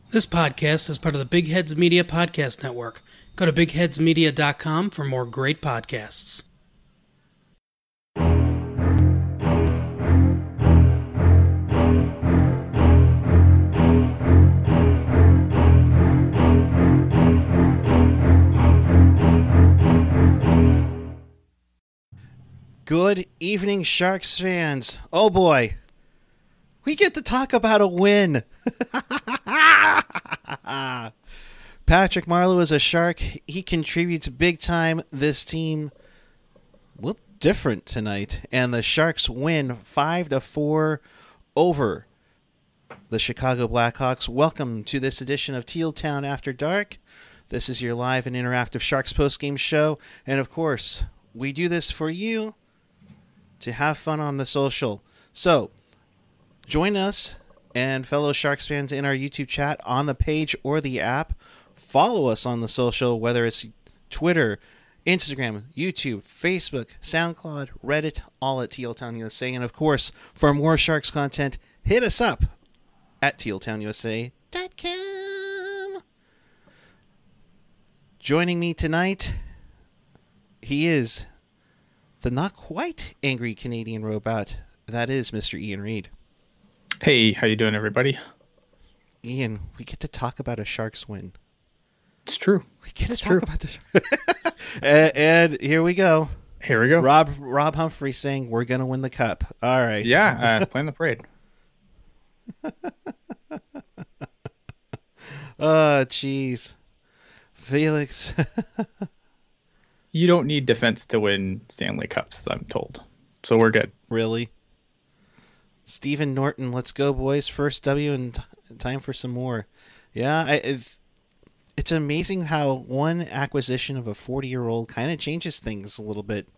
This podcast is part of the Big Heads Media Podcast Network. Go to bigheadsmedia.com for more great podcasts. Good evening, Sharks fans. Oh boy, we get to talk about a win. Patrick Marleau is a Shark. He contributes big time. This team looked different tonight, and the Sharks win 5-4 over the Chicago Blackhawks. Welcome to this edition of Teal Town After Dark. This is your live and interactive Sharks postgame show, and of course, we do this for you to have fun on the social. So, join us and fellow Sharks fans in our YouTube chat on the page or the app. Follow us on the social, whether it's Twitter, Instagram, YouTube, Facebook, SoundCloud, Reddit, all at Tealtown USA. And of course, for more Sharks content, hit us up at tealtownusa.com. Joining me tonight, he is the not quite angry Canadian robot. That is Mr. Ian Reed. Hey, how you doing, everybody? Ian, we get to talk about a Sharks win. It's true. We get to talk about the and here we go. Here we go. Rob Humphrey saying we're gonna win the cup. All right. Yeah, playing the parade. Oh, jeez, Felix. You don't need defense to win Stanley Cups, I'm told. So we're good. Really? Stephen Norton, let's go, boys. First W and time for some more. Yeah, it's amazing how one acquisition of a 40-year-old kind of changes things a little bit.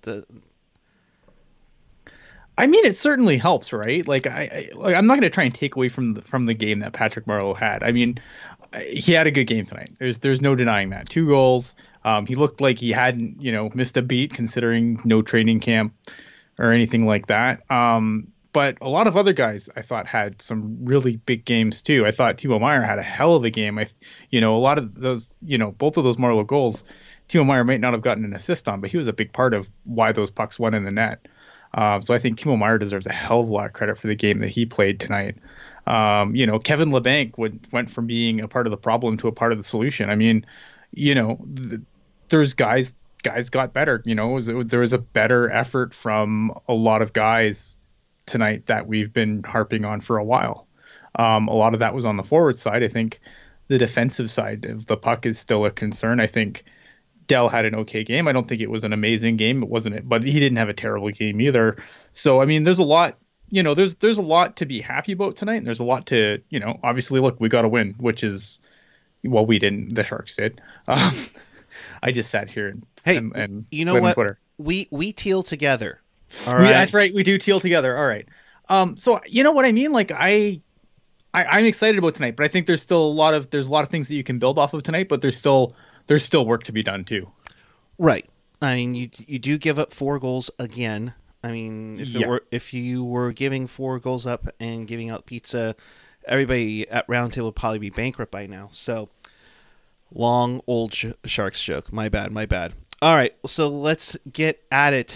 I mean, it certainly helps, right? Like, I'm not going to try and take away from the game that Patrick Marleau had. I mean, he had a good game tonight. There's no denying that. 2 goals. He looked like he hadn't, missed a beat considering no training camp or anything like that. But a lot of other guys I thought had some really big games too. I thought Timo Meier had a hell of a game. A lot of those, both of those Marleau goals, Timo Meier might not have gotten an assist on, but he was a big part of why those pucks went in the net. So I think Timo Meier deserves a hell of a lot of credit for the game that he played tonight. Kevin Labanc went from being a part of the problem to a part of the solution. I mean, there's guys got better. There was a better effort from a lot of guys tonight that we've been harping on for a while. A lot of that was on the forward side. I think the defensive side of the puck is still a concern. I think Dell had an okay game. I don't think it was an amazing game. It wasn't, but he didn't have a terrible game either. So, I mean, there's a lot, there's a lot to be happy about tonight. And there's a lot to, obviously, look, we got to win, which is, well, we didn't, the Sharks did. I just sat here and you know what? Twitter. We teal together. All right. That's right. We do teal together. All right. So you know what I mean? Like I'm excited about tonight, but I think there's still a lot of things that you can build off of tonight, but there's still work to be done too. Right. I mean, you do give up 4 goals again. I mean, if you were giving 4 goals up and giving out pizza, everybody at Roundtable would probably be bankrupt by now. So long old Sharks joke. My bad. All right. So let's get at it.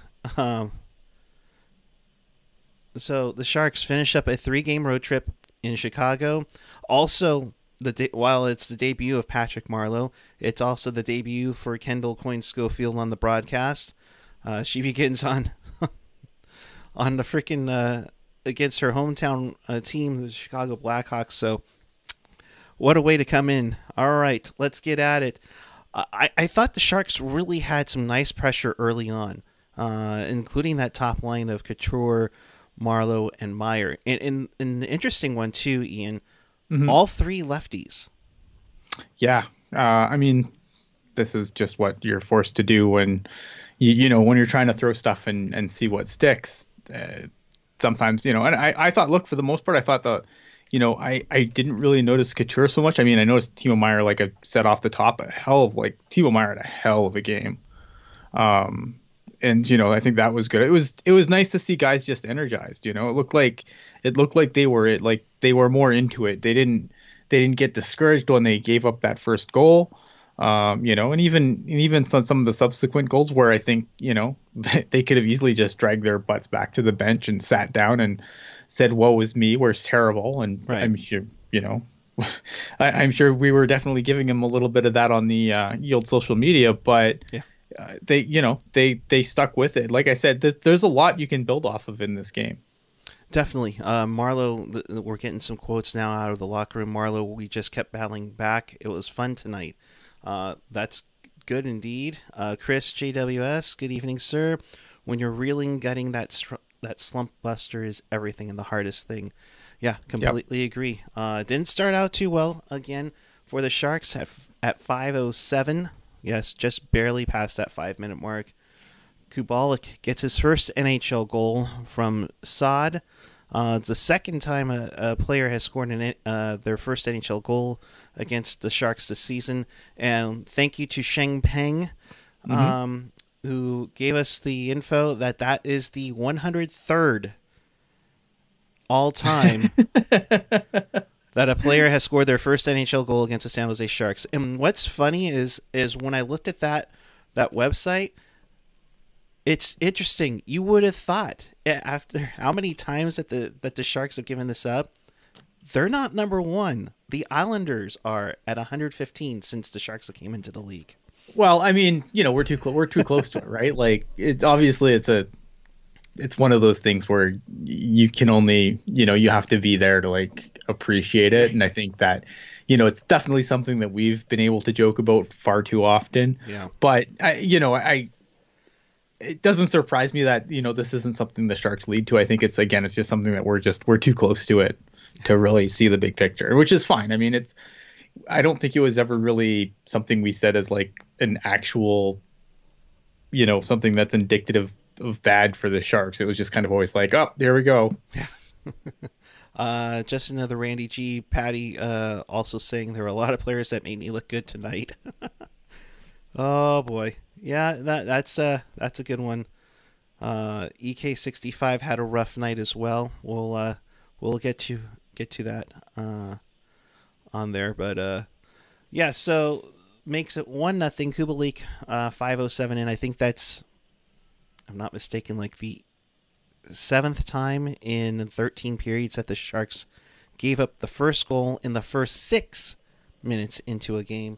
So the Sharks finish up a 3-game road trip in Chicago. Also, while it's the debut of Patrick Marleau, it's also the debut for Kendall Coyne Schofield on the broadcast. She begins on the freaking against her hometown team, the Chicago Blackhawks. So what a way to come in. All right, let's get at it. I thought the Sharks really had some nice pressure early on. Including that top line of Couture, Marleau, and Meier. And an interesting one, too, Ian. Mm-hmm. All 3 lefties. Yeah. I mean, this is just what you're forced to do when, when you're trying to throw stuff and see what sticks. Sometimes, and I thought, look, for the most part, I thought I didn't really notice Couture so much. I mean, I noticed Timo Meier, like I said off the top, Timo Meier had a hell of a game. And I think that was good. It was nice to see guys just energized. It looked like they were more into it. They didn't They didn't get discouraged when they gave up that first goal. And even some of the subsequent goals where I think, they could have easily just dragged their butts back to the bench and sat down and said, "Woe is me, we're terrible." And Right. I'm sure, I'm sure we were definitely giving them a little bit of that on the Yield social media, but Yeah. they stuck with it. Like I said, there's a lot you can build off of in this game. Definitely. Marlowe, we're getting some quotes now out of the locker room. Marlowe, we just kept battling back. It was fun tonight. That's good indeed. Chris, JWS, good evening, sir. When you're reeling, gutting, that slump buster is everything and the hardest thing. Yeah, completely agree. Didn't start out too well again for the Sharks at 5:07. Yes, just barely past that 5-minute mark. Kubalik gets his first NHL goal from Saad. It's the second time a player has scored their first NHL goal against the Sharks this season. And thank you to Sheng Peng, who gave us the info that is the 103rd all-time that a player has scored their first NHL goal against the San Jose Sharks. And what's funny is when I looked at that website, it's interesting. You would have thought, after how many times that the Sharks have given this up, they're not number one. The Islanders are at 115 since the Sharks came into the league. Well, I mean, we're too close to it, right? Like, it's obviously it's one of those things where you can only, you have to be there to like appreciate it. And I think that, it's definitely something that we've been able to joke about far too often. Yeah. But it doesn't surprise me that, this isn't something the Sharks lead to. I think it's just something that we're too close to it to really see the big picture, which is fine. I mean, I don't think it was ever really something we said as like an actual, something that's indicative of bad for the Sharks. It was just kind of always like, oh, there we go. Just another Randy G. Patty also saying there were a lot of players that made me look good tonight. Oh boy. Yeah, that's a good one. EK65 had a rough night as well. We'll get to that on there, but yeah. So makes it 1-0. Kubalik 5:07 in. I think that's, I'm not mistaken, like the 7th time in 13 periods that the Sharks gave up the first goal in the first 6 minutes into a game.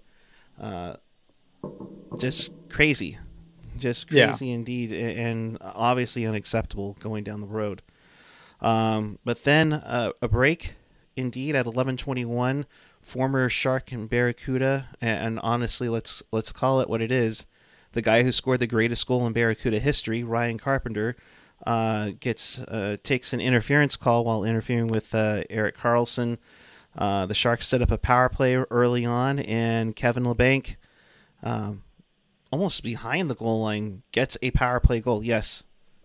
Just crazy indeed, and obviously unacceptable going down the road. But then a break indeed at 11:21. Former Shark and Barracuda, and honestly, let's call it what it is. The guy who scored the greatest goal in Barracuda history, Ryan Carpenter, takes an interference call while interfering with Erik Karlsson. The Sharks set up a power play early on, and Kevin Labanc, almost behind the goal line, gets a power play goal. Yes,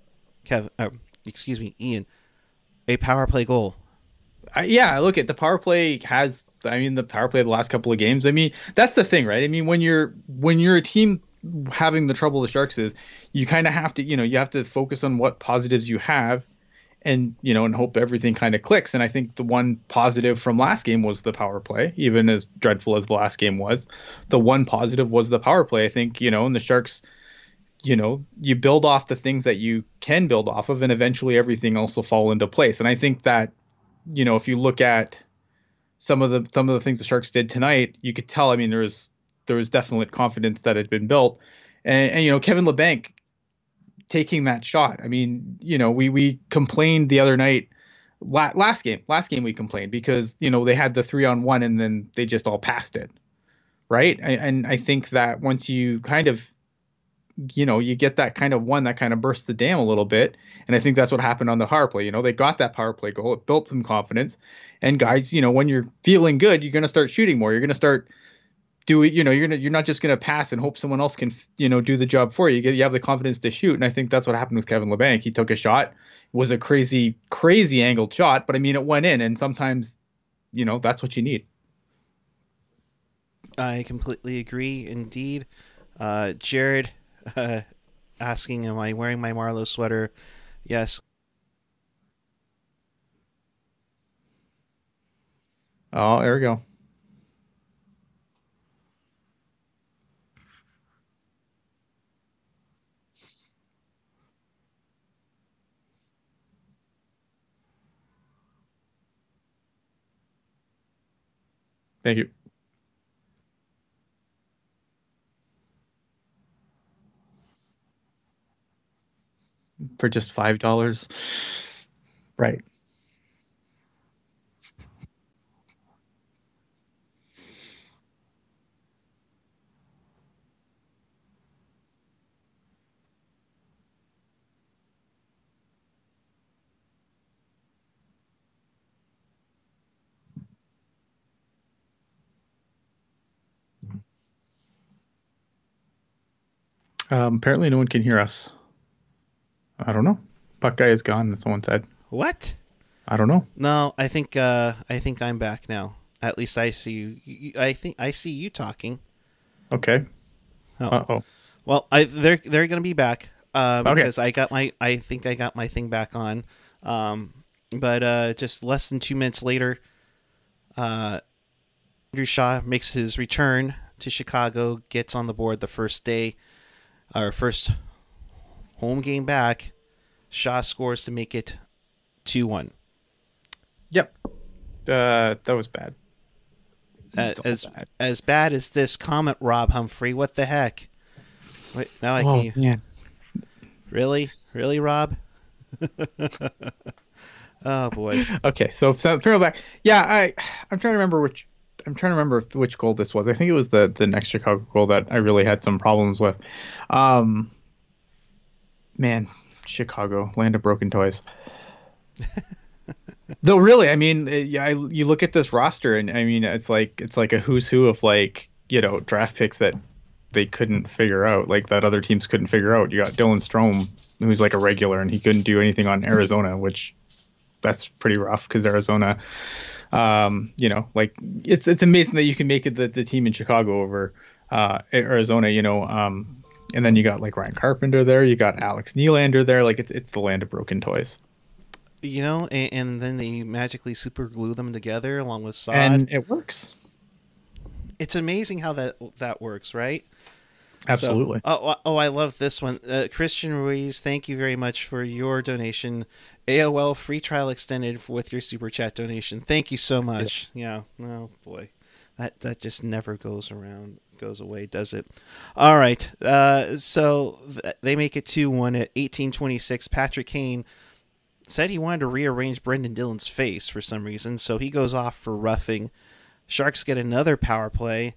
Ian, a power play goal. Look at the power play the power play of the last couple of games. I mean, that's the thing, right? I mean, when you're a team having the trouble the Sharks is, you kind of have to, you have to focus on what positives you have, and and hope everything kind of clicks. And I think the one positive from last game was the power play. Even as dreadful as the last game was, the one positive was the power play. I think, and the Sharks, you build off the things that you can build off of, and eventually everything else will fall into place. And I think that, if you look at some of the things the Sharks did tonight, you could tell, I mean, there was definite confidence that had been built. And Kevin Labanc taking that shot. I mean, we complained the other night, last game we complained because, they had the 3-on-1 and then they just all passed it. Right. And I think that once you kind of, you get that kind of one that kind of bursts the dam a little bit. And I think that's what happened on the power play. They got that power play goal. It built some confidence. And guys, when you're feeling good, you're going to start shooting more. You're going to start doing, you're not just going to pass and hope someone else can, do the job for you. You have the confidence to shoot. And I think that's what happened with Kevin Labanc. He took a shot. It was a crazy, crazy angled shot, but I mean, it went in, and sometimes, that's what you need. I completely agree indeed. Jared, asking, am I wearing my Marlowe sweater? Yes. Oh, there we go. Thank you. For just $5. Right. Apparently no one can hear us. I don't know. Buckeye is gone, someone said. What? I don't know. No, I think I'm back now. At least I see you. I think I see you talking. Okay. Oh. Uh-oh. Well, they're going to be back because Okay. I think I got my thing back on. But just less than 2 minutes later, Andrew Shaw makes his return to Chicago, gets on the board the first day, our first home game back. Shaw scores to make it 2-1. Yep. That was bad. It's all As bad. as bad as this comment, Rob Humphrey. What the heck? Wait, now I Oh can't. man. Really, Rob? Oh boy. Okay, so throw back. Yeah, I'm trying to remember which goal this was. I think it was the next Chicago goal that I really had some problems with. Um, Man, Chicago, land of broken toys. Though really, I mean, yeah, you look at this roster, and I mean, it's like a who's who of like draft picks that they couldn't figure out, like that other teams couldn't figure out. You got Dylan Strome, who's like a regular, and he couldn't do anything on Arizona, which that's pretty rough because Arizona, like it's amazing that you can make it the team in Chicago over Arizona, and then you got like Ryan Carpenter there, you got Alex Nylander there, like it's the land of broken toys. And then they magically super glue them together along with Sod. And it works. It's amazing how that works, right? Absolutely. So, I love this one. Christian Ruiz, thank you very much for your donation. AOL free trial extended with your super chat donation. Thank you so much. Yeah. Oh boy, that just never goes away, does it? All right. So they make it 2-1 at 18:26. Patrick Kane said he wanted to rearrange Brendan Dillon's face for some reason, so he goes off for roughing. Sharks get another power play,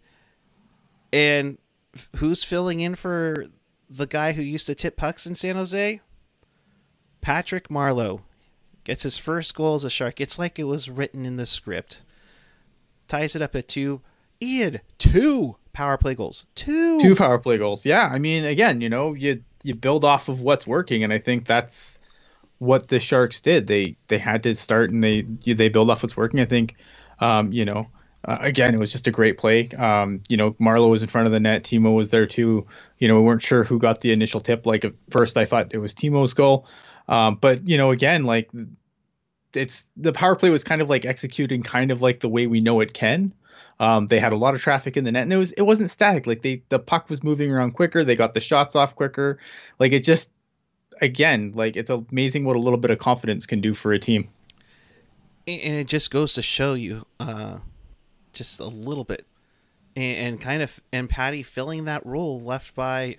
and who's filling in for the guy who used to tip pucks in San Jose? Patrick Marleau gets his first goal as a Shark. It's like it was written in the script. Ties it up at 2. Ian, 2 power play goals. 2. 2 power play goals. Yeah, I mean, again, you build off of what's working, and I think that's what the Sharks did. They had to start, and they build off what's working. I think, again, it was just a great play. Marleau was in front of the net. Timo was there too. We weren't sure who got the initial tip. Like at first, I thought it was Timo's goal, but again, like it's the power play was kind of like executing kind of like the way we know it can. They had a lot of traffic in the net, and it wasn't static. Like the puck was moving around quicker. They got the shots off quicker. Like it just, again, like it's amazing what a little bit of confidence can do for a team. And it just goes to show you just a little bit. And Patty filling that role left by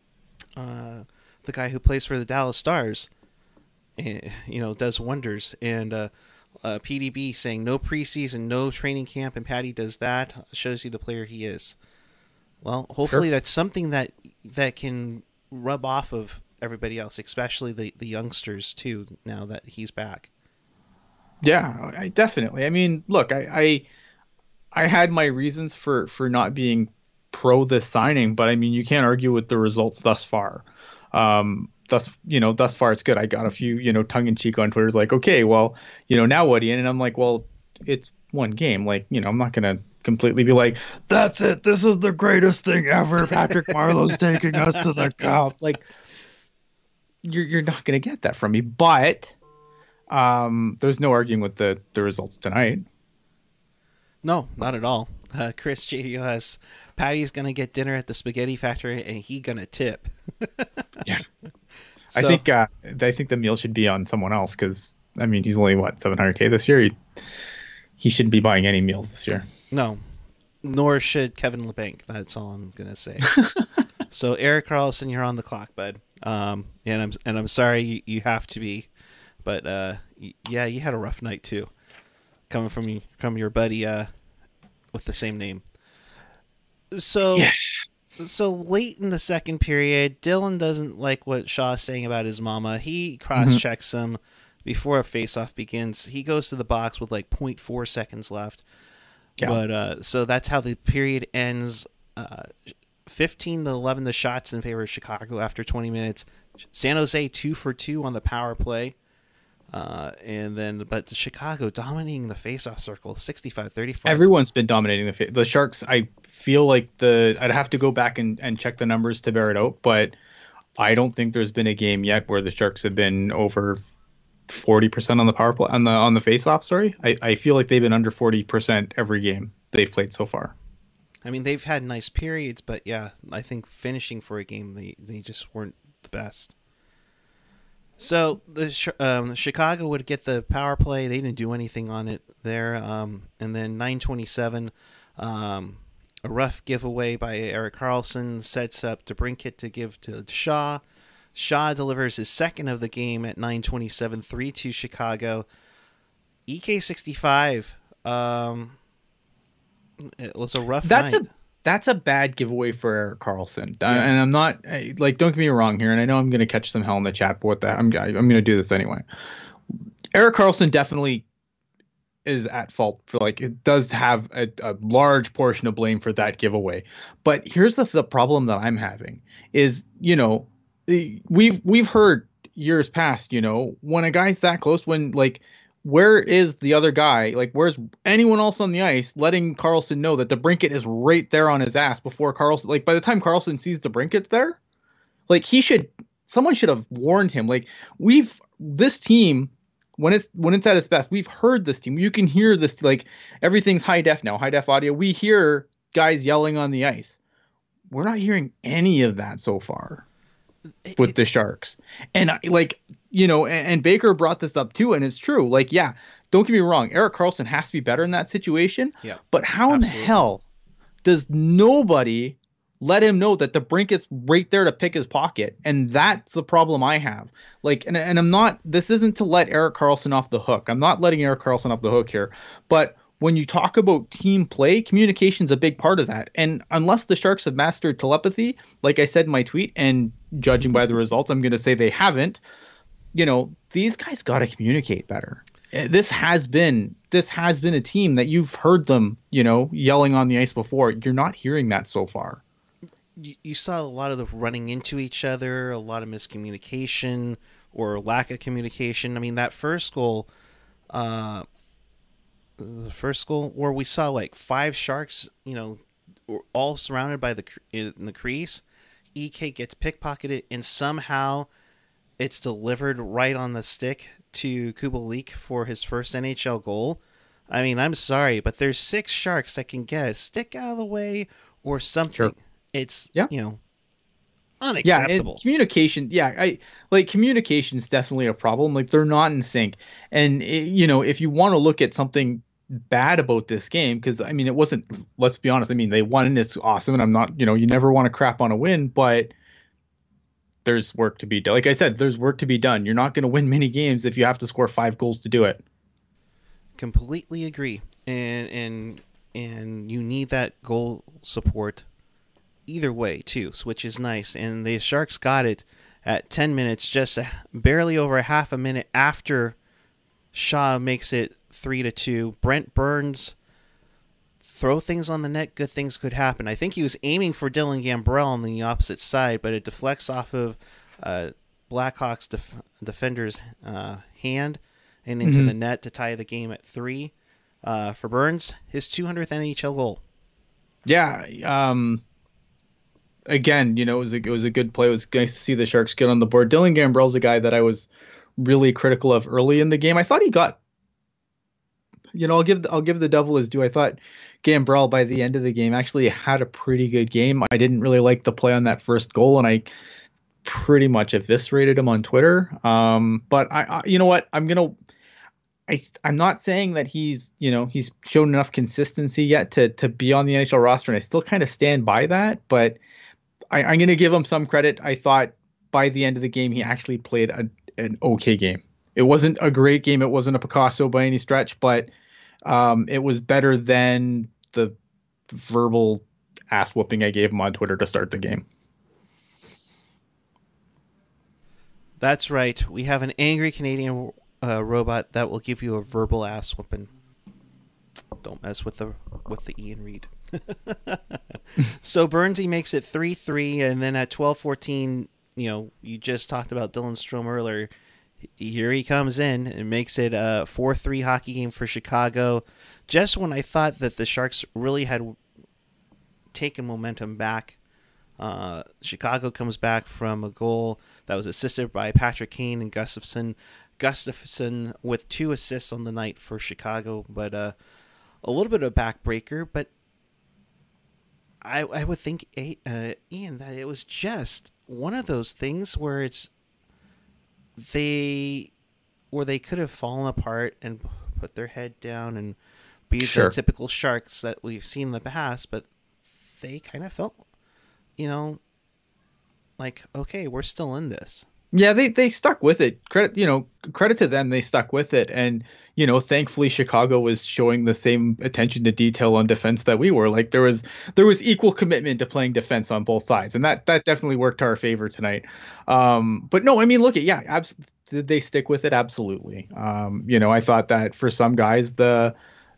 the guy who plays for the Dallas Stars, does wonders. And PDB saying no preseason, no training camp, and Patty does that. Shows you the player he is. Well, hopefully Sure. that's something that can rub off of everybody else, especially the youngsters too, now that he's back. Yeah, definitely. I mean, look, I had my reasons for not being pro this signing, but I mean, you can't argue with the results thus far. Thus far it's good. I got a few, tongue in cheek on Twitter, like, okay, well, now what, Ian? And I'm like, well, it's one game. Like, I'm not gonna completely be like, that's it. This is the greatest thing ever. Patrick Marleau's taking us to the cup. Like, you're not gonna get that from me. But there's no arguing with the results tonight. No, not at all. Chris JDOS, Patty's gonna get dinner at the Spaghetti Factory, and he gonna tip. Yeah, So, I think the meal should be on someone else because I mean he's only what $700K this year. He shouldn't be buying any meals this year. no, Nor should Kevin LeBanc. That's all I'm gonna say. So Erik Karlsson, you're on the clock, bud. And I'm sorry you have to be, but yeah, you had a rough night too, coming from your buddy with the same name. So. Yeah. So late in the second period, Dylan doesn't like what Shaw's saying about his mama. He cross-checks him before a face-off begins. He goes to the box with like 0.4 seconds left. Yeah. But so that's how the period ends. 15-11 the shots in favor of Chicago after 20 minutes. San Jose 2 for 2 on the power play. But Chicago dominating the face-off circle, 65-35. Everyone's been dominating the Sharks. I feel like I'd have to go back and check the numbers to bear it out, but I don't think there's been a game yet where the Sharks have been over 40% on the power play on the face-off. Sorry, I feel like they've been under 40% every game they've played so far. I mean, they've had nice periods, but yeah, I think finishing for a game they just weren't the best. So the Chicago would get the power play. They didn't do anything on it there. And then 9:27, a rough giveaway by Erik Karlsson sets up DeBrincat to give to Shaw. Shaw delivers his second of the game at 9:27, 3-2 Chicago. EK65. It was a rough night. That's a bad giveaway for Erik Karlsson. Yeah. And I'm not don't get me wrong here. And I know I'm going to catch some hell in the chat, but what the I'm going to do this anyway. Erik Karlsson definitely is at fault for it does have a large portion of blame for that giveaway. But here's the problem that I'm having is, we've heard years past, when a guy's that close, when where is the other guy? Where's anyone else on the ice letting Karlsson know that DeBrincat is right there on his ass before Karlsson? By the time Karlsson sees DeBrincat's there, someone should have warned him. This team, when it's at its best, we've heard this team. You can hear this, everything's high def now, high def audio. We hear guys yelling on the ice. We're not hearing any of that so far with the Sharks. And and Baker brought this up too, and it's true. Don't get me wrong, Erik Karlsson has to be better in that situation. Yeah. But how in the hell does nobody let him know that DeBrincat's right there to pick his pocket? And that's the problem I have. And I'm not, this isn't to let Erik Karlsson off the hook. I'm not letting Erik Karlsson off the hook here. But when you talk about team play, communication's a big part of that. And unless the Sharks have mastered telepathy, like I said in my tweet, and judging by the results, I'm going to say they haven't, these guys got to communicate better. This has been a team that you've heard them, yelling on the ice before. You're not hearing that so far. You saw a lot of the running into each other, a lot of miscommunication or lack of communication. I mean, that first goal, where we saw 5 Sharks, all surrounded by in the crease. EK gets pickpocketed, and somehow it's delivered right on the stick to Kubalik for his first NHL goal. I mean, I'm sorry, but there's 6 Sharks that can get a stick out of the way or something. Sure. It's unacceptable. Yeah, communication. Yeah, communication is definitely a problem. They're not in sync. And if you want to look at something bad about this game, because I mean, it wasn't. Let's be honest. I mean, they won and it's awesome. And I'm not. You never want to crap on a win, but there's work to be done. Like I said, there's work to be done. You're not going to win many games if you have to score 5 goals to do it. Completely agree. And you need that goal support either way too, which is nice. And the Sharks got it at 10 minutes, just barely over half a minute after Shaw makes it 3-2. Brent Burns throw things on the net, good things could happen. I think he was aiming for Dylan Gambrell on the opposite side, but it deflects off of Blackhawks defender's hand and into the net to tie the game at 3 for Burns, his 200th NHL goal. Yeah. Again, it was a good play. It was nice to see the Sharks get on the board. Dylan Gambrell's a guy that I was really critical of early in the game. I thought he got, I'll give the devil his due. I thought Gambrell by the end of the game actually had a pretty good game. I didn't really like the play on that first goal, and I pretty much eviscerated him on Twitter. But I you know what? I I'm not saying that he's shown enough consistency yet to be on the NHL roster, and I still kind of stand by that. But I'm going to give him some credit. I thought by the end of the game he actually played an okay game. It wasn't a great game. It wasn't a Picasso by any stretch, but it was better than the verbal ass whooping I gave him on Twitter to start the game. That's right. We have an angry Canadian robot that will give you a verbal ass whooping. Don't mess with the Ian Reed. So Burnsy makes it 3-3, and then at 12-14, you just talked about Dylan Strome earlier. Here he comes in and makes it a 4-3 hockey game for Chicago. Just when I thought that the Sharks really had taken momentum back, Chicago comes back from a goal that was assisted by Patrick Kane and Gustafsson. Gustafsson with 2 assists on the night for Chicago, but a little bit of a backbreaker. But I would think, Ian, that it was just one of those things where they could have fallen apart and put their head down and be the typical Sharks that we've seen in the past, but they kind of felt, like, okay, we're still in this. Yeah, they stuck with it. Credit to them, they stuck with it. And, thankfully Chicago was showing the same attention to detail on defense that we were. Like there was equal commitment to playing defense on both sides. And that definitely worked to our favor tonight. But no, I mean, look at, did they stick with it? Absolutely. I thought that for some guys, their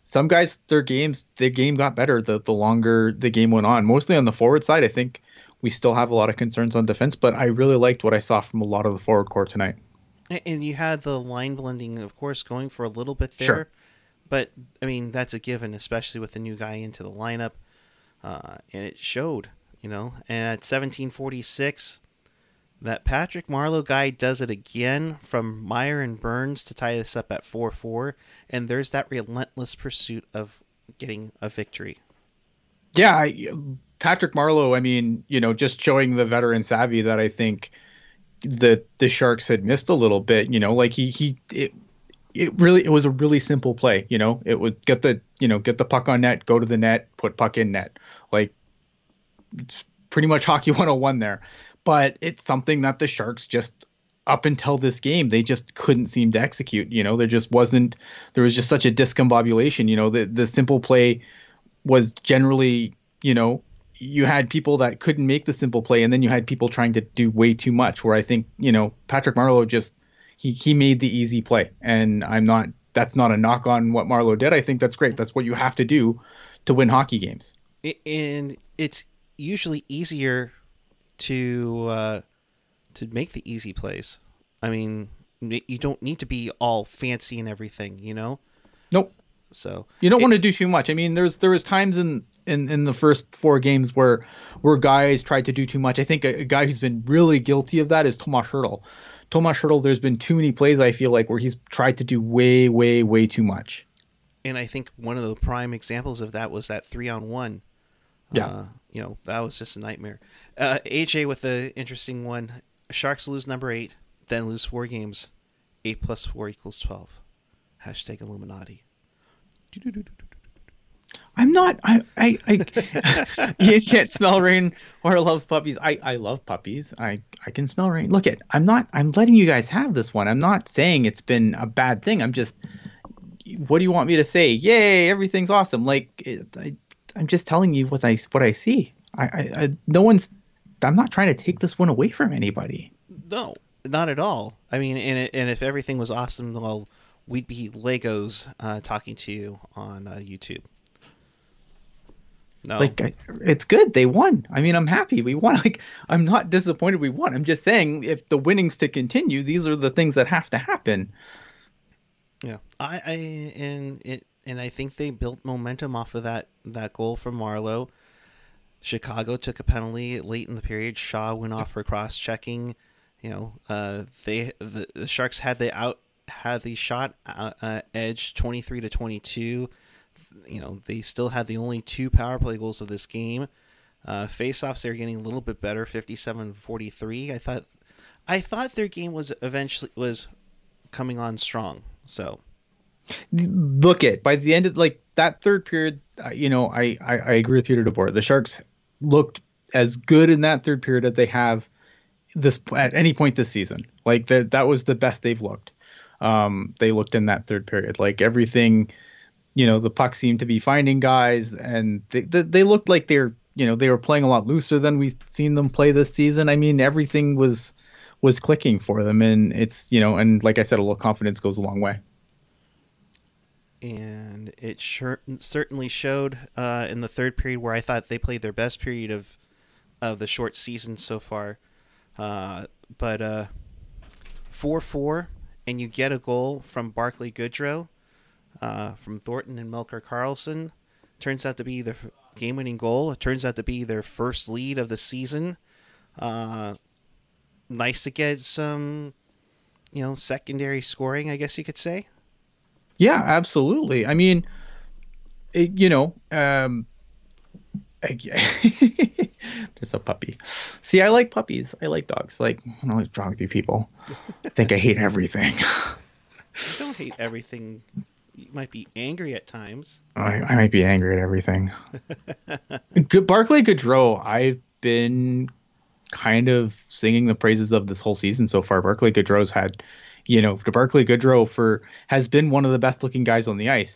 game got better the longer the game went on. Mostly on the forward side, I think we still have a lot of concerns on defense, but I really liked what I saw from a lot of the forward core tonight. And you had the line blending, of course, going for a little bit there. Sure. But, I mean, that's a given, especially with the new guy into the lineup. And it showed, And at 17:46, that Patrick Marleau guy does it again from Meyer and Burns to tie this up at 4-4. And there's that relentless pursuit of getting a victory. Yeah, Patrick Marleau, I mean, just showing the veteran savvy that I think the Sharks had missed a little bit. Like it was a really simple play. It would get the puck on net, go to the net, put puck in net. Like it's pretty much hockey 101 there. But it's something that the Sharks just, up until this game, they just couldn't seem to execute. There was just such a discombobulation. The simple play was generally, you had people that couldn't make the simple play, and then you had people trying to do way too much, where I think, Patrick Marleau just, he made the easy play. And that's not a knock on what Marleau did. I think that's great. That's what you have to do to win hockey games. And it's usually easier to make the easy plays. I mean, you don't need to be all fancy and everything, Nope. So you don't want to do too much. I mean, there was times in the first 4 games where guys tried to do too much. I think a guy who's been really guilty of that is Tomas Hertl. Tomas Hertl, there's been too many plays, I feel like, where he's tried to do way, way, way too much. And I think one of the prime examples of that was that 3-on-1. Yeah. That was just a nightmare. AJ with the interesting one. Sharks lose number 8, then lose 4 games. 8 + 4 = 12. # Illuminati. I'm not. I you can't smell rain or loves puppies. I love puppies. I can smell rain. Look I'm letting you guys have this one. I'm not saying it's been a bad thing. I'm just, what do you want me to say? Yay, everything's awesome. Like I'm just telling you what I see. I'm not trying to take this one away from anybody. No, not at all. I mean, and if everything was awesome, well, we'd be Legos talking to you on YouTube. No, it's good. They won. I mean, I'm happy we won. I'm not disappointed we won. I'm just saying, if the winnings to continue, these are the things that have to happen. Yeah, I think they built momentum off of that goal from Marleau. Chicago took a penalty late in the period. Shaw went off for cross-checking. The Sharks had the shot edge 23-22. They still had the only 2 power play goals of this game. Face-offs, they're getting a little bit better, 57-43. I thought their game was coming on strong. So Look at by the end of like that third period, I agree with Peter DeBoer. The Sharks looked as good in that third period as they have this at any point this season. Like that was the best they've looked. They looked in that third period. Like everything, the puck seemed to be finding guys, and they looked like they were playing a lot looser than we've seen them play this season. I mean, everything was clicking for them, and it's and like I said, a little confidence goes a long way. And it certainly showed in the third period, where I thought they played their best period of the short season so far. But 4-4, and you get a goal from Barclay Goodrow, from Thornton and Melker Karlsson. Turns out to be the game-winning goal. It turns out to be their first lead of the season. Nice to get some, secondary scoring, I guess you could say. Yeah, absolutely. I mean, there's a puppy. See, I like puppies. I like dogs. Like, I don't know what's wrong with you people. I think I hate everything. You don't hate everything. You might be angry at times. I might be angry at everything. Barclay Goodrow, I've been kind of singing the praises of this whole season so far. Barclay Goodrow's had, Barclay Goodrow has been one of the best looking guys on the ice.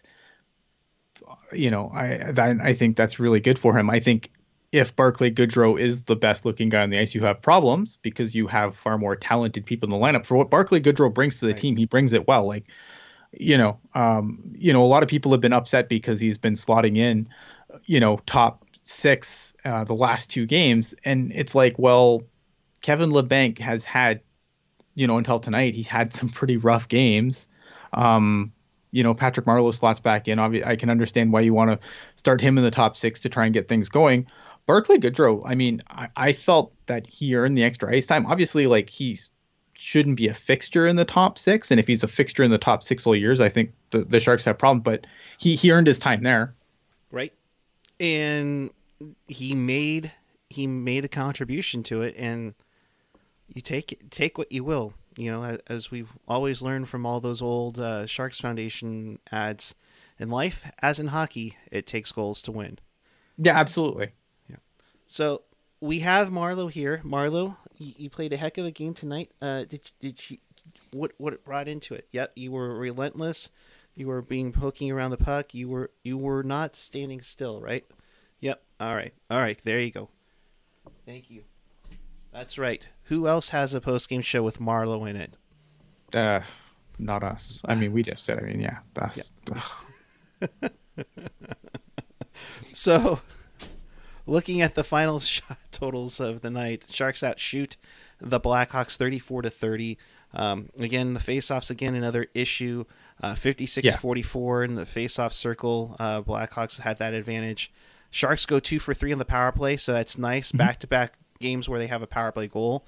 I think that's really good for him. I think if Barclay Goodrow is the best looking guy on the ice, you have problems because you have far more talented people in the lineup. For what Barclay Goodrow brings to the team, he brings it well. Like, a lot of people have been upset because he's been slotting in, top six the last two games. And it's like, well, Kevin Labanc has had, until tonight, he's had some pretty rough games. Patrick Marleau slots back in. I can understand why you want to start him in the top six to try and get things going. Barclay Goodrow, I mean, I felt that he earned the extra ice time. Obviously, like, he shouldn't be a fixture in the top six. And if he's a fixture in the top six all years, I think the Sharks have a problem. But he earned his time there. Right. And he made a contribution to it, and you take what you will. As we've always learned from all those old Sharks Foundation ads, in life, as in hockey, it takes goals to win. Yeah, absolutely. Yeah. So we have Marleau here. Marleau, you played a heck of a game tonight. Did you what brought into it? Yep, you were relentless. You were poking around the puck. You were not standing still, right? Yep. All right. There you go. Thank you. That's right. Who else has a post-game show with Marleau in it? Not us. I mean, we just said. I mean, yeah, that's. Yeah. So, looking at the final shot totals of the night, Sharks outshoot the Blackhawks 34-30. Again, the faceoffs, another issue. 56-44 in the faceoff circle. Blackhawks had that advantage. Sharks go 2 for 3 on the power play, so that's nice. Mm-hmm. Back-to-back games where they have a power play goal.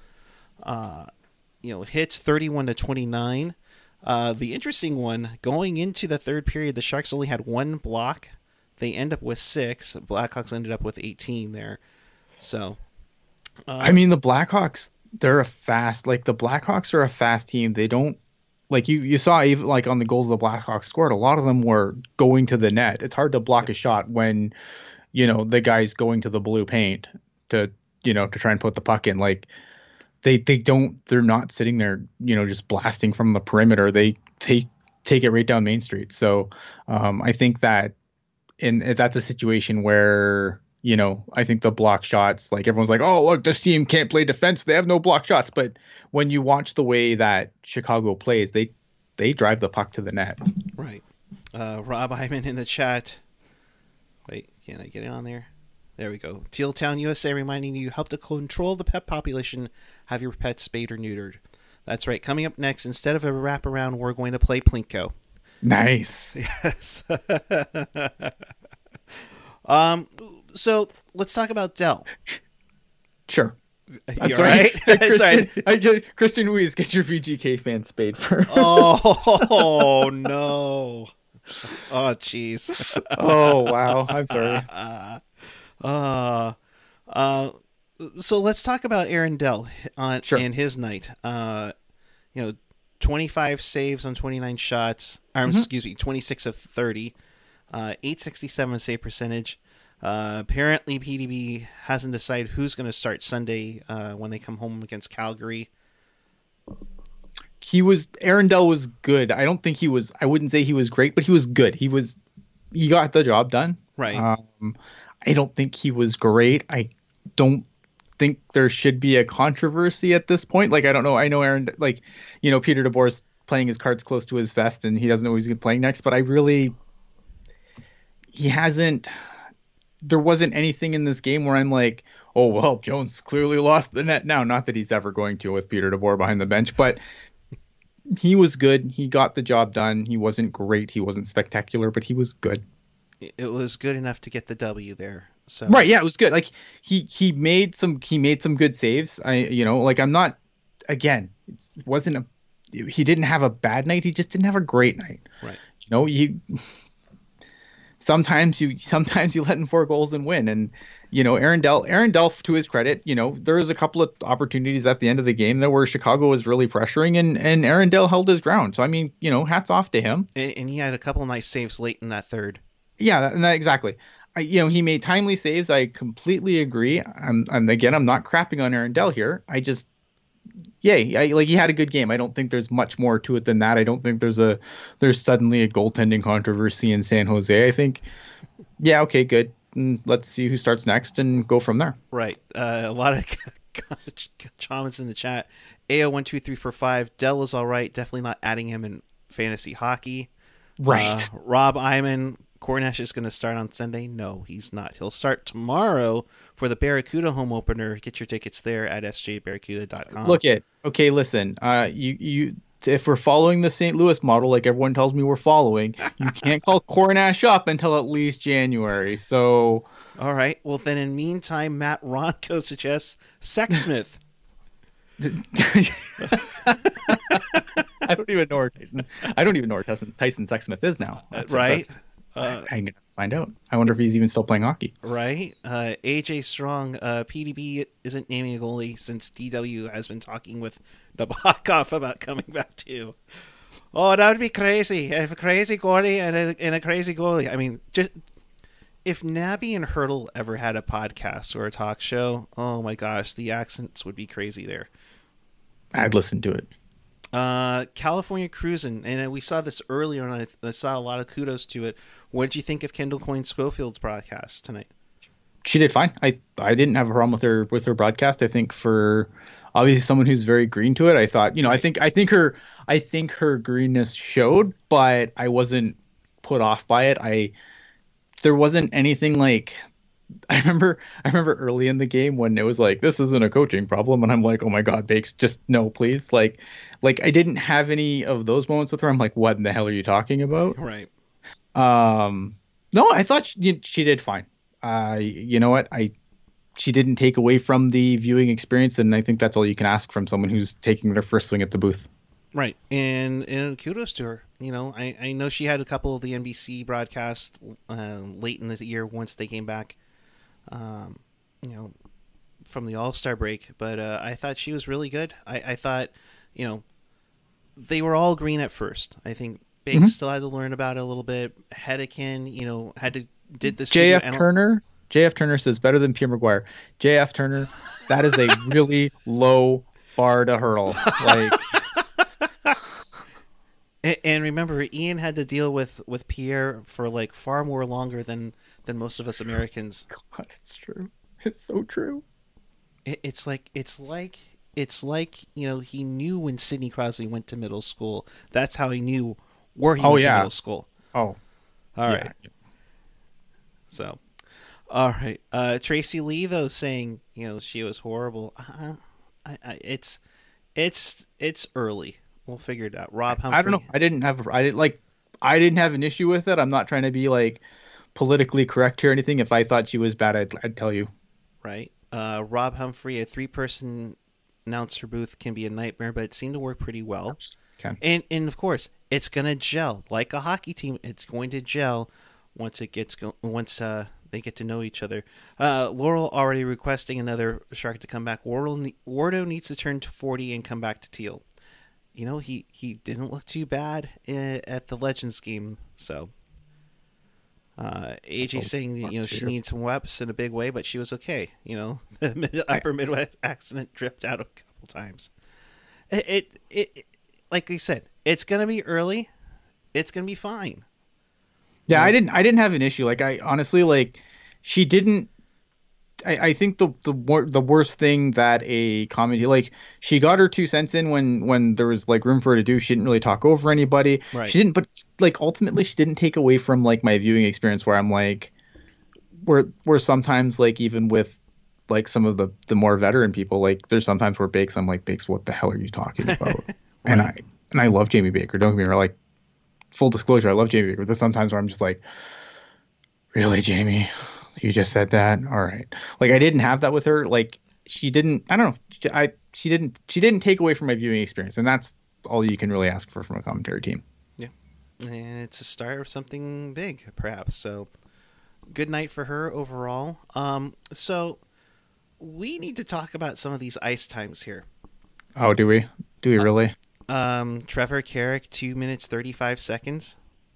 Hits 31-29. The interesting one, going into the third period, the Sharks only had 1 block. They end up with 6. Blackhawks ended up with 18 there. So, I mean, the Blackhawks, the Blackhawks are a fast team. They don't, like you saw even like on the goals the Blackhawks scored, a lot of them were going to the net. It's hard to block a shot when, the guy's going to the blue paint to try and put the puck in. Like they're not sitting there, just blasting from the perimeter. They take it right down Main Street. So I think that that's a situation where, I think the block shots, like everyone's like, oh, look, this team can't play defense. They have no block shots. But when you watch the way that Chicago plays, they drive the puck to the net. Right. Rob Hyman in the chat. Wait, can I get it on there? There we go. Teal Town, USA, reminding you, help to control the pet population. Have your pets spayed or neutered. That's right. Coming up next, instead of a wraparound, we're going to play Plinko. Nice. Yes. So let's talk about Dell. Sure. That's right. Christian Ruiz, get your VGK fan spayed first. Oh no. Oh jeez. Oh wow. I'm sorry. So let's talk about Aaron Dell Sure. and his night. 25 saves on 29 shots. Excuse me, 26 of 30. 867 save percentage. Apparently, PDB hasn't decided who's going to start Sunday when they come home against Calgary. Aaron Dell was good. I wouldn't say he was great, but he was good. He got the job done. Right. I don't think he was great. I don't think there should be a controversy at this point. Like, I don't know. I know Aaron, like, Peter DeBoer's playing his cards close to his vest and he doesn't know who he's playing next, but there wasn't anything in this game where I'm like, oh, well, Jones clearly lost the net now. Not that he's ever going to with Peter DeBoer behind the bench, but he was good. He got the job done. He wasn't great. He wasn't spectacular, but he was good. It was good enough to get the W there. So right, yeah, it was good. Like he made some good saves. I'm not, again, he didn't have a bad night. He just didn't have a great night. Right. Sometimes you let in 4 goals and win. And Aaron Dell, to his credit, there was a couple of opportunities at the end of the game there where Chicago was really pressuring and Aaron Dell held his ground. So I mean, hats off to him. And he had a couple of nice saves late in that third. Yeah, exactly. He made timely saves. I completely agree. I'm not crapping on Aaron Dell here. He had a good game. I don't think there's much more to it than that. I don't think there's suddenly a goaltending controversy in San Jose. I think, yeah, okay, good. Let's see who starts next and go from there. Right. A lot of comments in the chat. AO12345. Dell is all right. Definitely not adding him in fantasy hockey. Right. Rob Iman. Cornash is going to start on Sunday. No, he's not. He'll start tomorrow for the Barracuda home opener. Get your tickets there at sjbarracuda.com. Listen, if we're following the St. Louis model, like everyone tells me we're following, you can't call Cornash up until at least January. So, all right. Well, then in the meantime, Matt Ronco suggests Sexsmith. I don't even know where Tyson Sexsmith is now. Right. I'm gonna find out. I wonder if he's even still playing hockey. Right. AJ Strong. PDB isn't naming a goalie since DW has been talking with Nabokov about coming back too. Oh, that would be crazy. A crazy goalie and a crazy goalie. I mean, just if Nabby and Hurdle ever had a podcast or a talk show, oh my gosh, the accents would be crazy there. I'd listen to it. California Cruising, and we saw this earlier, and I saw a lot of kudos to it. What did you think of Kendall Coyne Schofield's broadcast tonight? She did fine. I didn't have a problem with her broadcast. I think for obviously someone who's very green to it, I thought, I think her greenness showed, but I wasn't put off by it. There wasn't anything like. I remember early in the game when it was like, this isn't a coaching problem, and I'm like, oh my God, Bakes, just no, please. Like I didn't have any of those moments with her. I'm like, what in the hell are you talking about? Right. No, I thought she did fine. You know what? She didn't take away from the viewing experience, and I think that's all you can ask from someone who's taking their first swing at the booth. Right. And kudos to her. I know she had a couple of the NBC broadcasts late in the year once they came back. From the All-Star break, but I thought she was really good. I thought, they were all green at first. I think Bakes still had to learn about it a little bit. Hedekin, did this. JF Turner says better than Pierre Maguire. JF Turner, that is a really low bar to hurdle. Like, and remember, Ian had to deal with Pierre for like far more longer than most of us Americans. God, it's true. It's so true. It's like he knew when Sidney Crosby went to middle school. That's how he knew where he went to middle school. Oh, all right. So, all right. Tracy Lee though saying she was horrible. It's early. We'll figure it out. Rob Humphrey. I don't know. I didn't have an issue with it. I'm not trying to be like politically correct here or anything. If I thought she was bad, I'd tell you. Right. Rob Humphrey, a 3-person announcer booth can be a nightmare, but it seemed to work pretty well. Okay. And of course, it's gonna gel like a hockey team. It's going to gel once it gets once they get to know each other. Laurel already requesting another Shark to come back. Wardo needs to turn to 40 and come back to Teal. he didn't look too bad at the Legends game. So AJ saying she needs some reps in a big way, but she was okay. The upper Midwest accent dripped out a couple times. It like I said, it's gonna be early. It's gonna be fine. Yeah, I didn't have an issue. Like, I honestly, like, she didn't. I think the worst thing that a comedy, like, she got her 2 cents in when there was like room for her to do. She didn't really talk over anybody. Right. She didn't, but like ultimately she didn't take away from like my viewing experience, where I'm like, where sometimes, like, even with like some of the more veteran people, like, there's sometimes where I'm like, Bakes, what the hell are you talking about? Right. And I love Jamie Baker. Don't get me wrong. Like, full disclosure, I love Jamie Baker. But there's sometimes where I'm just like, really, Jamie? You just said that? All right. Like, I didn't have that with her. Like, she didn't. I don't know. She didn't take away from my viewing experience, and that's all you can really ask for from a commentary team. Yeah, and it's a start of something big, perhaps. So, good night for her overall. So we need to talk about some of these ice times here. Oh, do we? Do we really? Trevor Carrick, 2 minutes 35 seconds.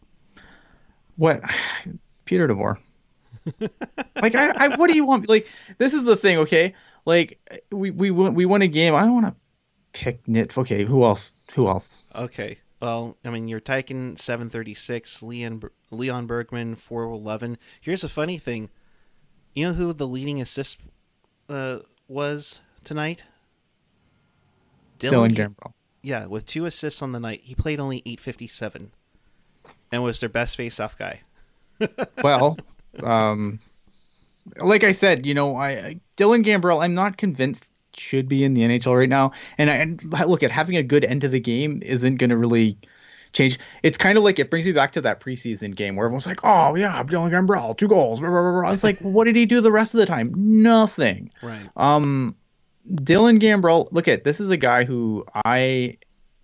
What? Peter DeVore. Like, I what do you want? Like, this is the thing, okay? Like, we won a game. I don't want to pick Nit. Okay, who else? Okay. Well, I mean, you're Tyken 736, Leon Bergman 411. Here's a funny thing. You know who the leading assist was tonight? Dylan Gambrell. Yeah, with 2 assists on the night. He played only 8:57 and was their best face-off guy. Well, like I said, Dylan Gambrell, I'm not convinced should be in the NHL right now. And I look at having a good end to the game isn't going to really change. It's kind of like, it brings me back to that preseason game where everyone's like, oh yeah, Dylan Gambrell, 2 goals. Blah, blah, blah, blah. It's like, what did he do the rest of the time? Nothing. Right. Dylan Gambrell, look at, this is a guy who I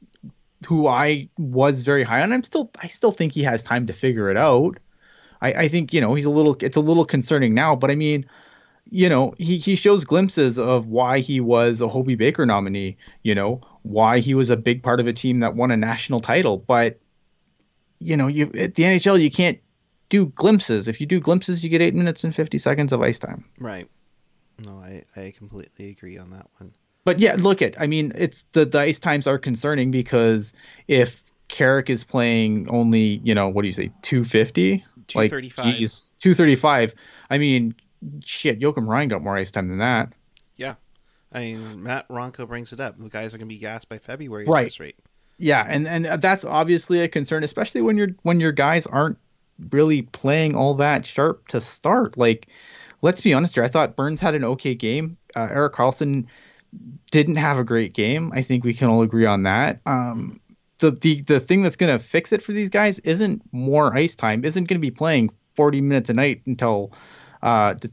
was very high on. I still think he has time to figure it out. I think, it's a little concerning now, but I mean, he shows glimpses of why he was a Hobey Baker nominee, why he was a big part of a team that won a national title. But, you at the NHL, you can't do glimpses. If you do glimpses, you get 8 minutes and 50 seconds of ice time. Right. No, I completely agree on that one. But yeah, it's the ice times are concerning, because if Carrick is playing only, what do you say, 250? 235. Like, geez, 235. I mean, shit, Joakim Ryan got more ice time than that. Yeah. I mean, Matt Ronco brings it up. The guys are going to be gassed by February right. At this rate. Yeah, and that's obviously a concern, especially when your guys aren't really playing all that sharp to start. Like, let's be honest here. I thought Burns had an okay game. Erik Karlsson didn't have a great game. I think we can all agree on that. The thing that's going to fix it for these guys isn't more ice time. Isn't going to be playing 40 minutes a night until Carrick's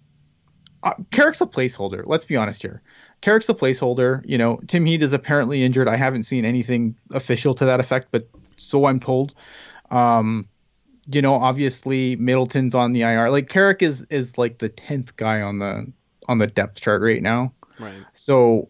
a placeholder. Let's be honest here. Carrick's a placeholder. Tim Heed is apparently injured. I haven't seen anything official to that effect, but so I'm told. Obviously Middleton's on the IR. Like, Carrick is like the 10th guy on the depth chart right now. Right. So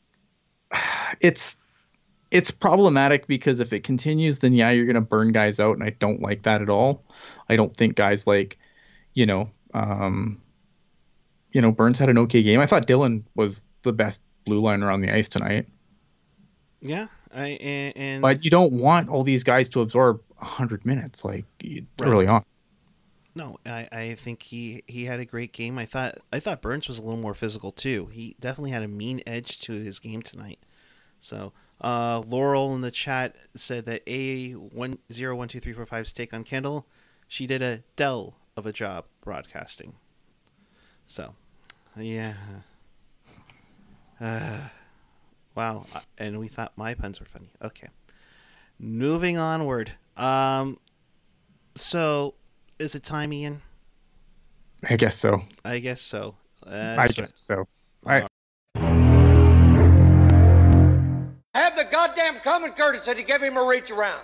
it's problematic, because if it continues, then yeah, you're going to burn guys out. And I don't like that at all. I don't think guys like, Burns had an okay game. I thought Dylan was the best blue liner on the ice tonight. Yeah. But you don't want all these guys to absorb 100 minutes early on. No, I think he had a great game. I thought Burns was a little more physical too. He definitely had a mean edge to his game tonight. So Laurel in the chat said that A10123455's take on Kendall, she did a Dell of a job broadcasting. So, yeah. Wow. And we thought my puns were funny. Okay. Moving onward. So, is it time, Ian? I guess so. I guess so. I guess so. Have the goddamn common courtesy to give him a reach around.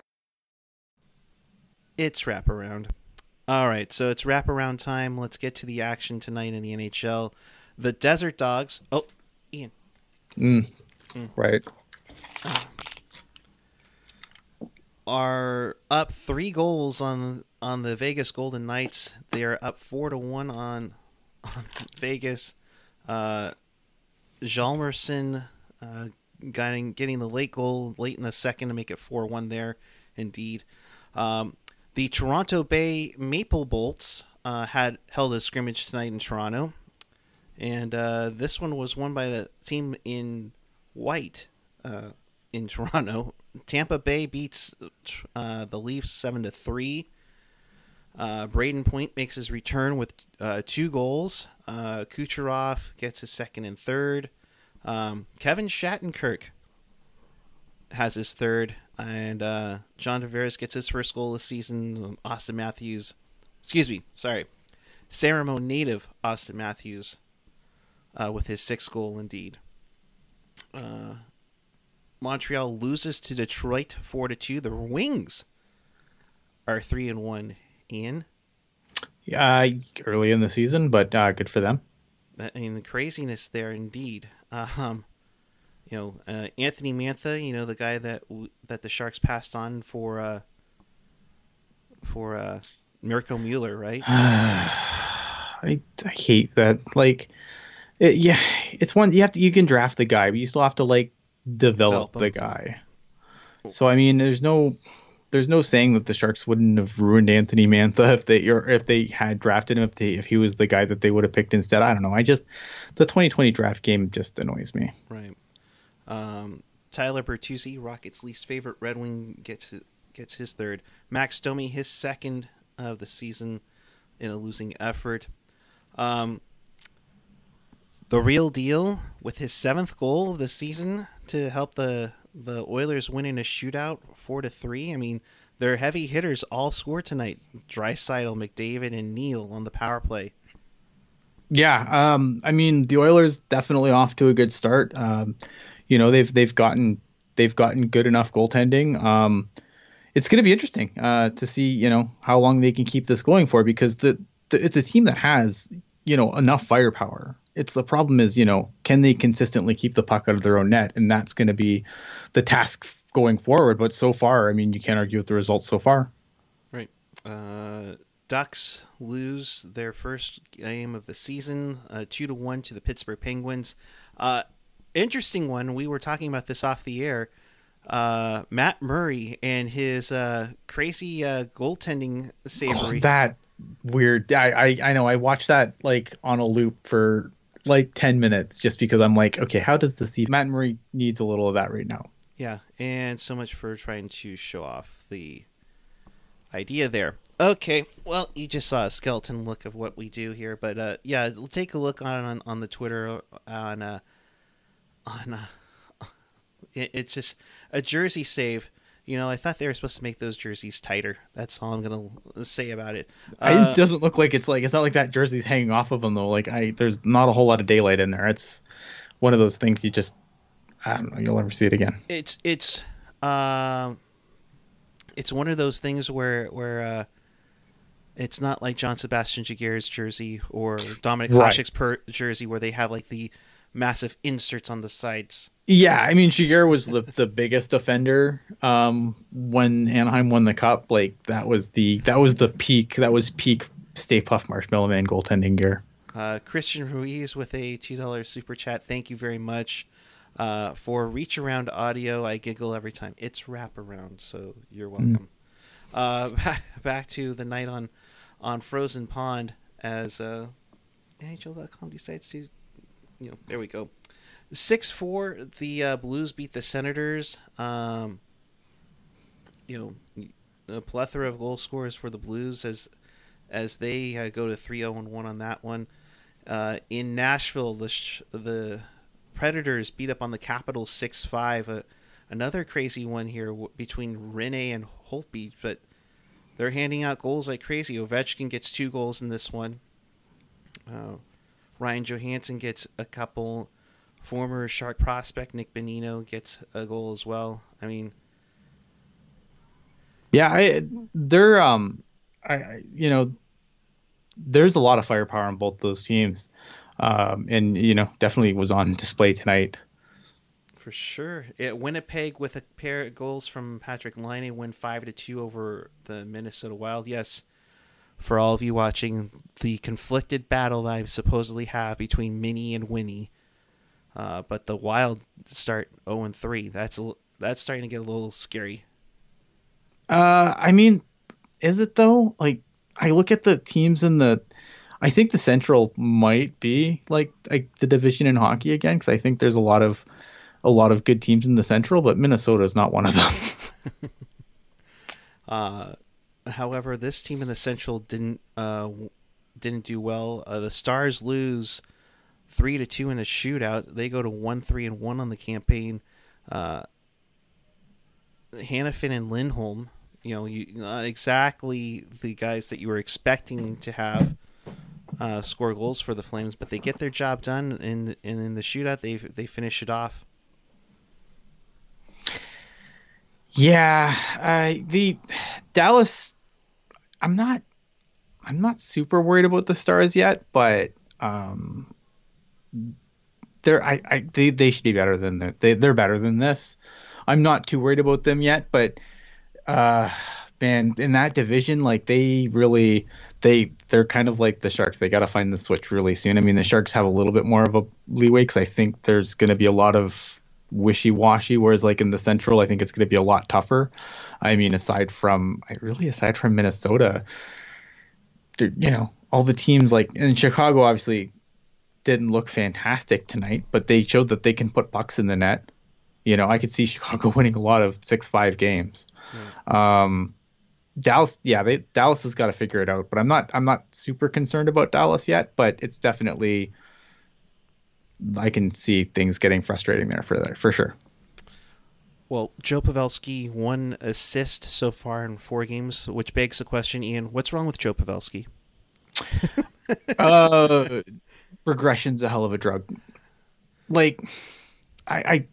It's wraparound. All right, so it's wraparound time. Let's get to the action tonight in the NHL. The Desert Dogs. Oh, Ian. Right. are up 3 goals on the Vegas Golden Knights. They are up 4-1 on Vegas. Hjalmarsson getting the late goal late in the second to make it 4-1 there. Indeed. The Toronto Bay Maple Bolts had held a scrimmage tonight in Toronto. And this one was won by the team in white in Toronto. Tampa Bay beats the Leafs 7-3. Braden Point makes his return with 2 goals. Kucherov gets his second and third. Kevin Shattenkirk has his third. And John Tavares gets his first goal of the season. San Ramon native Austin Matthews with his 6th goal indeed. Montreal loses to Detroit 4-2. The Wings are 3-1 in. Yeah, early in the season, but good for them. I mean, the craziness there indeed. Anthony Mantha, the guy that the Sharks passed on for Mirko Mueller, right? I hate that. It's one you can draft the guy, but you still have to develop the guy. So I mean, there's no saying that the Sharks wouldn't have ruined Anthony Mantha if they had drafted him, if he was the guy that they would have picked instead. I don't know. The 2020 draft game just annoys me. Right. Tyler Bertuzzi, Rockets' least favorite Red Wing, gets his third. Max Domi, his second of the season in a losing effort. The real deal with his 7th goal of the season to help the Oilers win in a shootout 4-3. I mean, their heavy hitters all scored tonight. Draisaitl, McDavid, and Neal on the power play. Yeah, I mean, the Oilers definitely off to a good start. They've gotten good enough goaltending. It's going to be interesting to see how long they can keep this going for, because it's a team that has enough firepower. The problem is, can they consistently keep the puck out of their own net? And that's going to be the task going forward. But so far, I mean, you can't argue with the results so far. Right. Ducks lose their first game of the season, 2-1 to the Pittsburgh Penguins. Interesting one. We were talking about this off the air. Matt Murray and his crazy goaltending savery. That weird. I know. I watched that on a loop for 10 minutes just because I'm like, okay, how does this see? Matt Murray needs a little of that right now. Yeah, and so much for trying to show off the idea there. Okay, well, you just saw a skeleton look of what we do here, but yeah, we'll take a look on the Twitter it's just a jersey save. I thought they were supposed to make those jerseys tighter. That's all I'm gonna say about it. It doesn't look like it's not like that jersey's hanging off of them though. There's not a whole lot of daylight in there. It's one of those things I don't know. You'll never see it again. It's one of those things where it's not like John Sebastian Jaguar's jersey or Dominic Hasek's jersey where they have the massive inserts on the sides. Yeah, I mean, Jaguar was the biggest offender when Anaheim won the cup. That was peak. That was peak Stay Puft Marshmallow Man goaltending gear. Christian Ruiz with a $2 super chat. Thank you very much for Reach Around Audio. I giggle every time. It's wraparound, so you're welcome. Back to the night on Frozen Pond as NHL.com decides to. There we go. 6-4, the Blues beat the Senators. A plethora of goal scorers for the Blues as they go to 3-0-1 on that one. In Nashville, the Predators beat up on the Capitals 6-5. Another crazy one here between Rinne and Holtby, but they're handing out goals like crazy. Ovechkin gets 2 goals in this one. Ryan Johansson gets a couple. Former Shark prospect Nick Bonino gets a goal as well. I mean, yeah, there's a lot of firepower on both those teams, and definitely was on display tonight. For sure. Winnipeg with a pair of goals from Patrick Laine win 5-2 over the Minnesota Wild. Yes, for all of you watching, the conflicted battle that I supposedly have between Minnie and Winnie. But the Wild start 0-3. That's starting to get a little scary. I mean, is it though? Like, I look at the teams I think the Central might be like the division in hockey again, because I think there's a lot of good teams in the Central, but Minnesota is not one of them. However, this team in the Central didn't do well. The Stars lose 3-2 in a shootout. They go to 1-3-1 on the campaign. Hanifin and Lindholm, not exactly the guys that you were expecting to have score goals for the Flames, but they get their job done, and in the shootout they finish it off. Yeah, the Dallas. I'm not super worried about the Stars yet, but they should be better than that. They're better than this. I'm not too worried about them yet, but man, in that division, like they're kind of like the Sharks. They got to find the switch really soon. I mean, the Sharks have a little bit more of a leeway because I think there's going to be a lot of wishy-washy, whereas like in the Central, I think it's going to be a lot tougher. I mean, aside from Minnesota, all the teams like in Chicago obviously didn't look fantastic tonight, but they showed that they can put pucks in the net. I could see Chicago winning a lot of 6-5 games. Dallas, Dallas has got to figure it out, but I'm not super concerned about Dallas yet, but it's definitely, I can see things getting frustrating there for sure. Well, Joe Pavelski, 1 assist so far in 4 games, which begs the question, Ian, what's wrong with Joe Pavelski? Regression's a hell of a drug. Like, I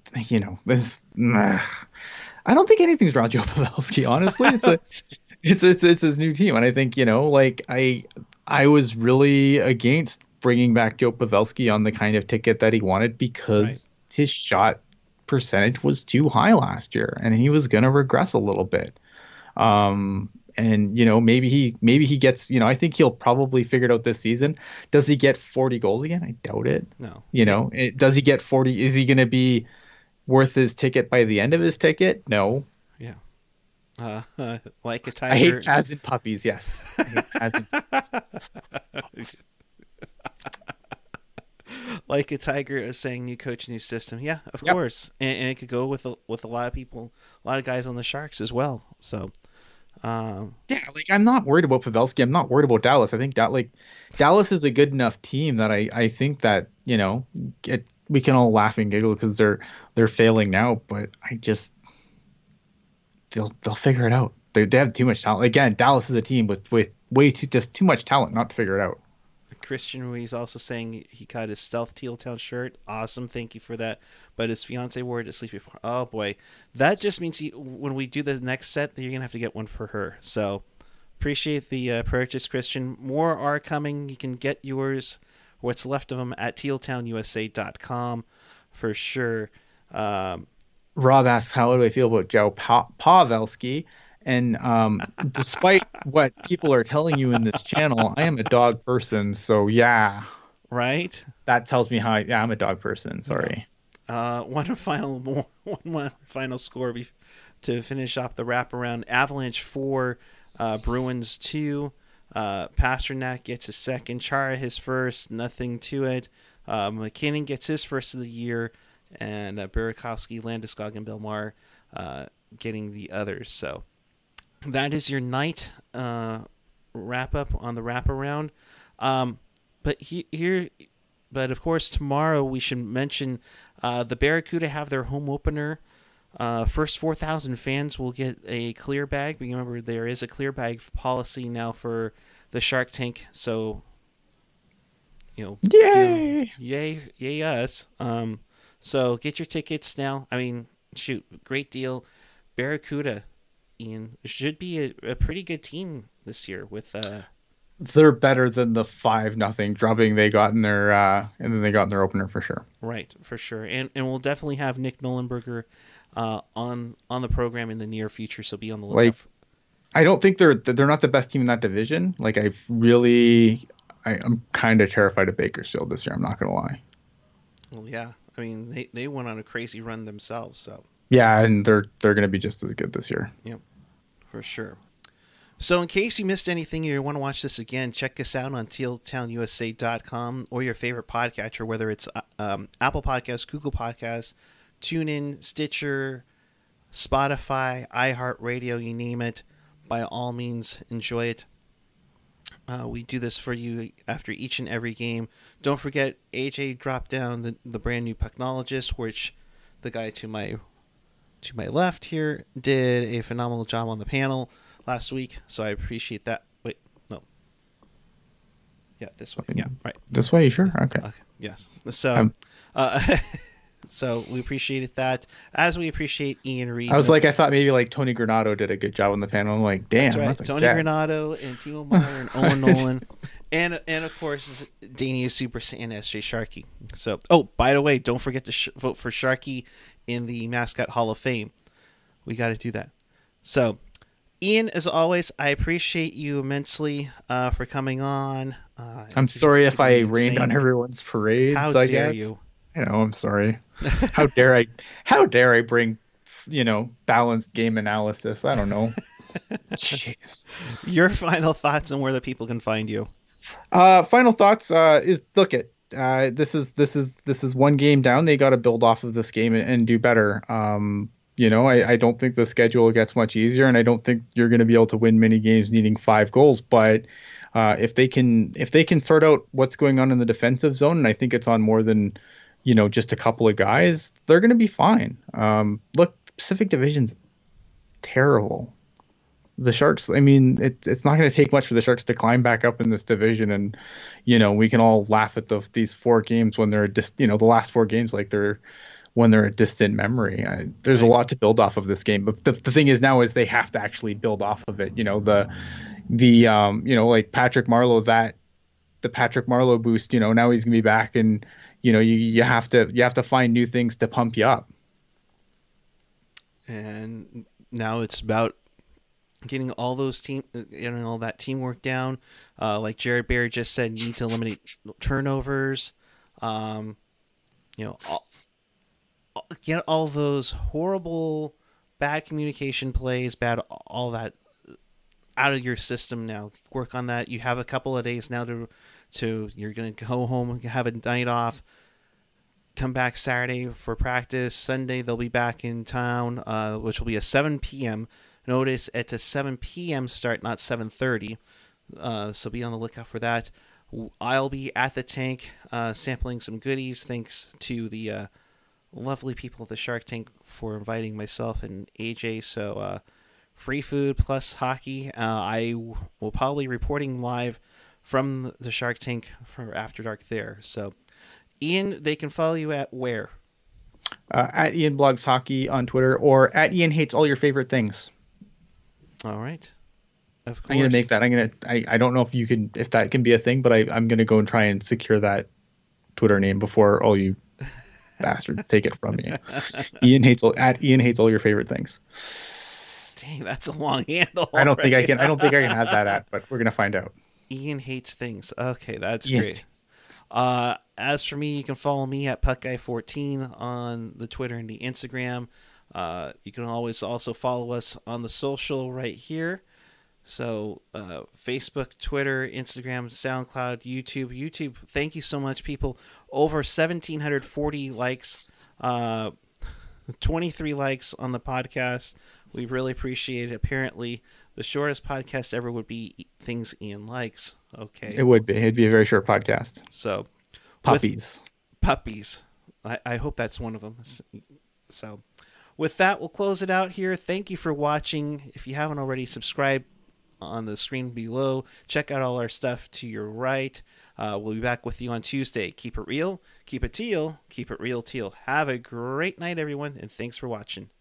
don't think anything's wrong with Joe Pavelski, honestly. It's his new team, and I think I was really against bringing back Joe Pavelski on the kind of ticket that he wanted because his shot percentage was too high last year, and he was going to regress a little bit. And maybe he gets, I think he'll probably figure it out this season. Does he get 40 goals again? I doubt it. No. Does he get 40? Is he going to be worth his ticket by the end of his ticket? No. Yeah. Like a tiger. I hate calves and puppies. Yes. I hate calves and puppies. Like a tiger is saying, new coach, new system. Yeah, of course. And it could go with a lot of people, a lot of guys on the Sharks as well. So, I'm not worried about Pavelski. I'm not worried about Dallas. I think that Dallas is a good enough team that I think that we can all laugh and giggle because they're failing now, but they'll figure it out. They have too much talent. Again, Dallas is a team with way too much talent not to figure it out. Christian Ruiz also saying he got his stealth teal town shirt. Awesome, thank you for that. But his fiance wore it to sleep before. Oh boy, that just means when we do the next set, you're gonna have to get one for her. So appreciate the purchase, Christian. More are coming. You can get yours, what's left of them, at tealtownusa.com for sure. Rob asks, how do I feel about Joe Pavelski? And despite what people are telling you in this channel, I am a dog person. So yeah, right. That tells me how I'm a dog person. Sorry. One final score to finish off the wraparound. Avalanche 4, Bruins 2. Pasternak gets his second. Chara his first. Nothing to it. McKinnon gets his first of the year, and Burakovsky, Landeskog, and Belmar getting the others. So that is your night wrap up on the wraparound. But of course, tomorrow we should mention the Barracuda have their home opener. First 4,000 fans will get a clear bag. But remember, there is a clear bag policy now for the Shark Tank. So, yay us. So get your tickets now. I mean, shoot, great deal. Barracuda, Ian, should be a pretty good team this year with they're better than the 5-0 drubbing they got in their and then they got in their opener for sure. Right, for sure. And we'll definitely have Nick Nollenberger on the program in the near future, so be on the lookout. Like, I don't think they're not the best team in that division. Like, I'm kind of terrified of Bakersfield this year. I'm not gonna lie. Well, yeah. I mean, they went on a crazy run themselves, so. Yeah, and they're gonna be just as good this year. Yep, for sure. So in case you missed anything or you want to watch this again, check us out on tealtownusa.com or your favorite podcatcher, whether it's Apple Podcasts, Google Podcasts, TuneIn, Stitcher, Spotify, iHeartRadio, you name it. By all means, enjoy it. We do this for you after each and every game. Don't forget, AJ dropped down the brand new Pucknologist, which the guy to my left here did a phenomenal job on the panel last week, so I appreciate that. Wait, no. Yeah, this way. Yeah, right. This way, sure. Okay. Yes. So, so we appreciated that, as we appreciate Ian Reed. I thought maybe like Tony Granado did a good job on the panel. I'm like, damn. That's right. Tony Granado and Timo Meyer and Owen Nolan, and of course Dania's Super Saiyan SJ Sharkey. So, by the way, don't forget to vote for Sharkey in the Mascot Hall of Fame. We got to do that. So, Ian, as always, I appreciate you immensely for coming on. I'm sorry if I rained on everyone's parades. How I dare guess. you? I'm sorry. How dare I? How dare I bring, balanced game analysis? I don't know. Jeez. Your final thoughts on where the people can find you. Final thoughts is look at this is one game down. They got to build off of this game and do better. I don't think the schedule gets much easier, and I don't think you're going to be able to win many games needing 5 goals. But if they can sort out what's going on in the defensive zone, and I think it's on more than just a couple of guys, they're going to be fine. Look, Pacific Division's terrible. The Sharks, I mean, it's not going to take much for the Sharks to climb back up in this division, and we can all laugh at these 4 games when they're the last 4 games like they're a distant memory. There's a lot to build off of this game, but the thing is now is they have to actually build off of it. Like Patrick Marleau, the Patrick Marleau boost. Now he's gonna be back, and you have to find new things to pump you up. And now it's about getting all those all that teamwork down. Like Jared Barry just said, need to eliminate turnovers. Get all those horrible, bad communication plays, all that out of your system now. Work on that. You have a couple of days now to you're going to go home and have a night off. Come back Saturday for practice. Sunday they'll be back in town, which will be a 7 p.m. Notice it's a 7 p.m. start, not 7:30. So be on the lookout for that. I'll be at the tank sampling some goodies. Thanks to the lovely people at the Shark Tank for inviting myself and AJ. So free food plus hockey. I will probably be reporting live from the Shark Tank for After Dark there. So Ian, they can follow you at where? At Ian Blogs Hockey on Twitter, or at Ian Hates All Your Favorite Things. All right. Of course. I'm gonna make that. I don't know if that can be a thing, but I'm gonna go and try and secure that Twitter name before all you bastards take it from me. Ian Hates All Your Favorite Things. Dang, that's a long handle. I don't think I can have that at, but we're gonna find out. Ian Hates Things. Okay, that's great. As for me, you can follow me at PuckGuy14 on the Twitter and the Instagram. You can always also follow us on the social right here. So Facebook, Twitter, Instagram, SoundCloud, YouTube. YouTube, thank you so much, people. Over 1,740 likes, 23 likes on the podcast. We really appreciate it. Apparently, the shortest podcast ever would be Things Ian Likes. Okay. It would be. It'd be a very short podcast. So, puppies. I hope that's one of them. So, with that, we'll close it out here. Thank you for watching. If you haven't already, subscribe on the screen below. Check out all our stuff to your right. We'll be back with you on Tuesday. Keep it real, keep it teal, keep it real teal. Have a great night, everyone, and thanks for watching.